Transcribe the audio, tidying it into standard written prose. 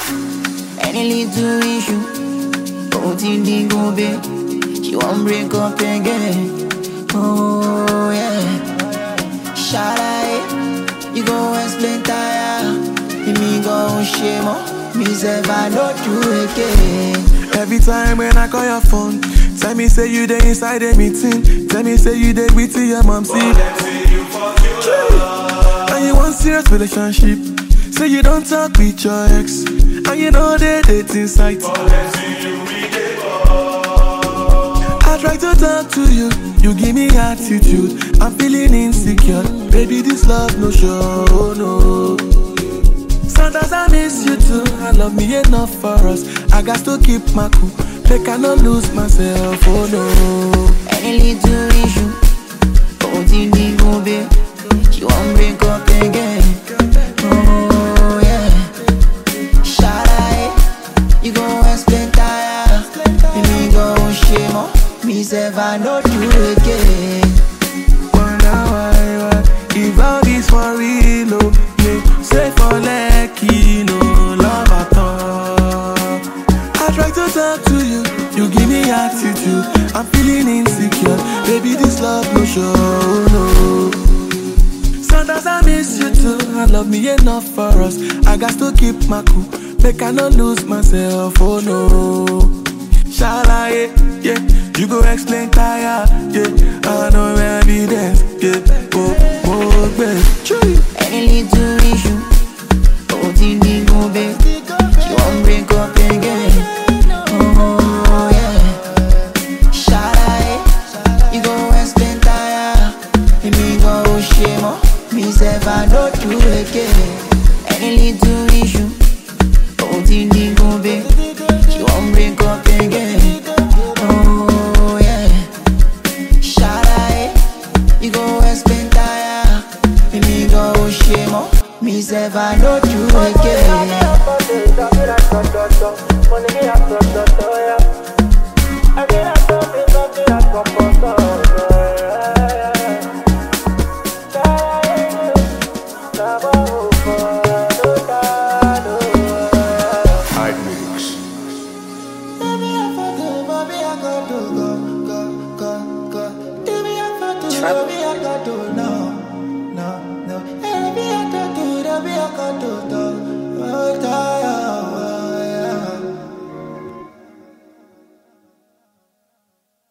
Any little issue, don't think they go big. She won't break up again. Oh yeah. Shawty, you go explain tire. Me go shame on me say I don't do again. Every time when I call your phone, tell me say you there inside a meeting. Tell me say you there with your mom, see. And you want serious relationship. Say you don't talk with your ex. And you know they date inside. I try to talk to you, you give me attitude. I'm feeling insecure. Baby, this love no show, no. Sometimes I miss you too. I love me enough for us. I got to keep my cool. They cannot lose myself, oh no. Any little issue, don't think they go big. She won't break up again. Oh yeah. Shawty, you go explain tire. Me go shame on me say I don't do again. Wonder why if all this for real, oh, yeah. Say for lucky, no love at all. I try to talk to you, you give me attitude. I'm feeling insecure, baby this love no show, no. Sometimes I miss you too, I love me enough for us. I got to keep my cool, they cannot lose myself, oh no. Shall I, yeah, you go explain tire, yeah. I know evidence, yeah, oh, babe. Any little issue, don't think they go big. She won't break up again. Oh yeah. Shawty, you go explain tire. Me go shame on me say I don't do again. Any little issue, don't think they go big. She won't break up again. Oh yeah. Shawty, you go explain tire. Me go shame on me say I don't do again. Trouble.